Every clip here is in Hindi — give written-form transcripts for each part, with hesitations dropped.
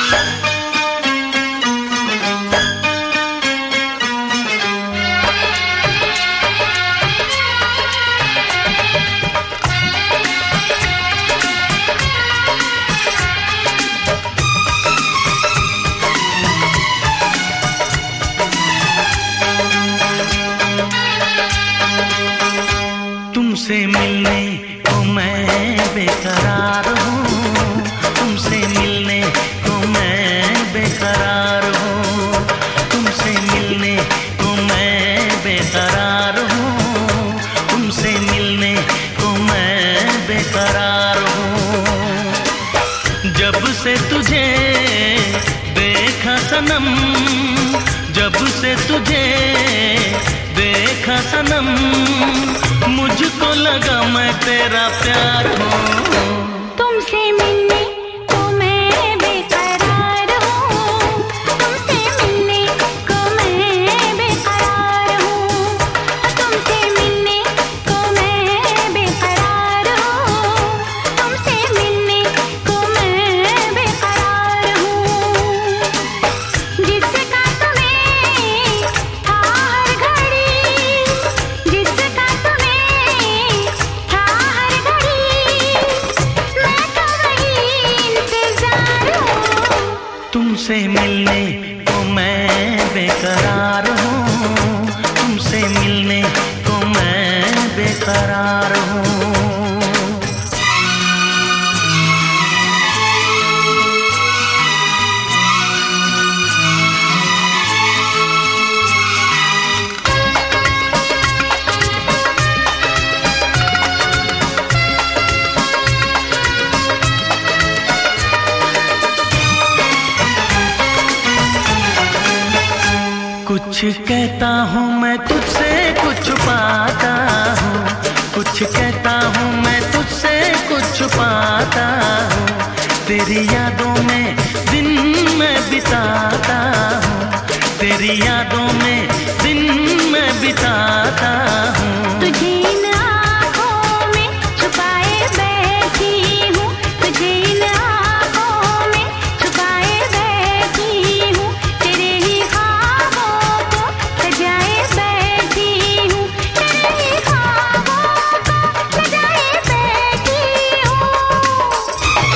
तुमसे मिलने को मैं बेकरार हूँ, तुमसे मिलने को मैं बेकरार हूँ, तुमसे मिलने को मैं बेकरार हूँ, तुमसे मिलने को मैं बेकरार हूँ। जब से तुझे देखा सनम, जब से तुझे देखा सनम, मुझको लगा मैं तेरा प्यार हूँ। तुमसे मिलने को मैं बेकरार हूँ, तुमसे मिलने को मैं बेकरार हूँ, तुमसे मिलने को मैं बेकरार हूँ, तुमसे मिलने को मैं बेकरार हूँ। जिसका तुम्हें था हर घड़ी, जिसका तुम्हें था हर घड़ी, मैं तो वही इंतजार हूँ। तुमसे मिलने को मैं बेकरार हूँ, तुमसे मिलने को मैं बेकरार हूँ। कुछ कहता हूँ मैं तुझसे कुछ पाता हूँ, कुछ कहता हूँ मैं तुझसे कुछ पाता हूँ, तेरी यादों में दिन मैं बिताता हूँ, तेरी यादों में दिन मैं बिताता हूँ। तुझे इन आँखों में छुपाए बैठी हूँ, तुझे इन आँखों में छुपाए बैठी हूँ, तेरे ही ख्वाबों को सजाए बैठी हूँ, तेरे ही ख्वाबों को सजाए बैठी हूँ।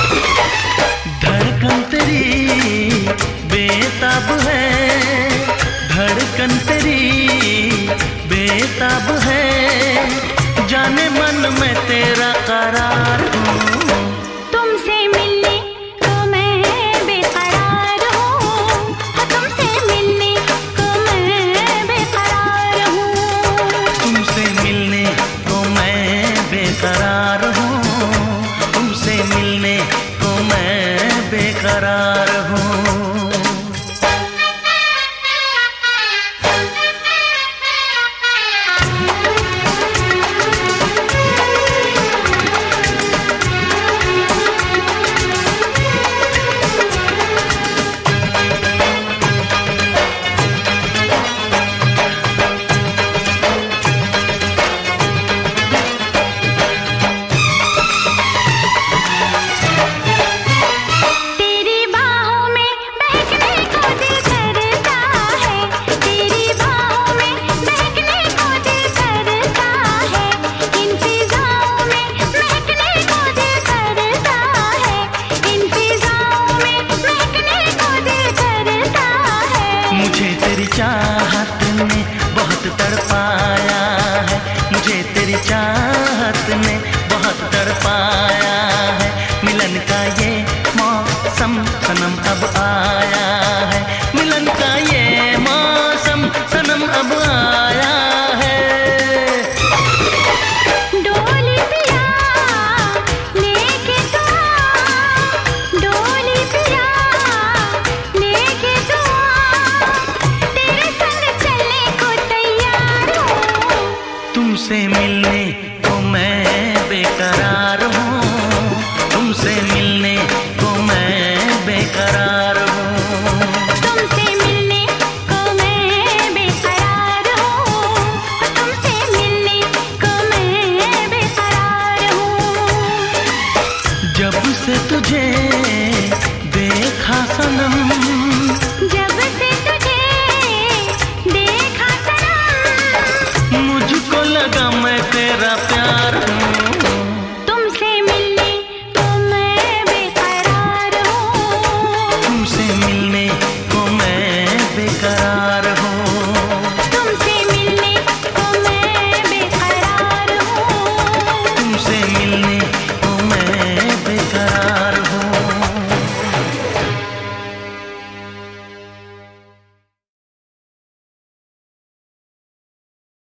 धड़कन तेरी बेताब है, धड़कन तेरी बेताब है, जाने मन में तेरा करार हूँ। तुमसे मिलने को मैं बेकरार हूँ, तुमसे मिलने को मैं बेकरार हूँ। तुमसे मिलने को मैं बेकरार हूँ, तुमसे मिलने को मैं बेकरार हूँ। तेरी बाहों में बहकने को दिल करता है, तेरी बाहों में बहकने को दिल करता है, इन फिजाओं में महकने को दिल करता है, इन फिजाओं में महकने को दिल करता है। मुझे तेरी चाहत ने बहुत तड़पाया है, मुझे तेरी चाहत ने बहुत तड़पाया है, मिलन का ये मौसम सनम अब आया है, मिलन का ये मौसम सनम अब आया है। डोली पिया लेके तो आ, डोली पिया लेके तो आ, तेरे संग चलने को तैयार हूँ। तुमसे मिलने को मैं बेकरार हूँ, तुमसे मिलने को मैं बेकरार हूँ। तुमसे मिलने को मैं बेकरार हूँ, तुमसे मिलने को मैं बेकरार हूँ। जब से तुझे देखा सनम, जब से तुझे देखा सनम, मुझको लगा मैं तेरा प्यार हूँ। तुमसे मिलने को मैं बेकरार हूँ, तुमसे मिलने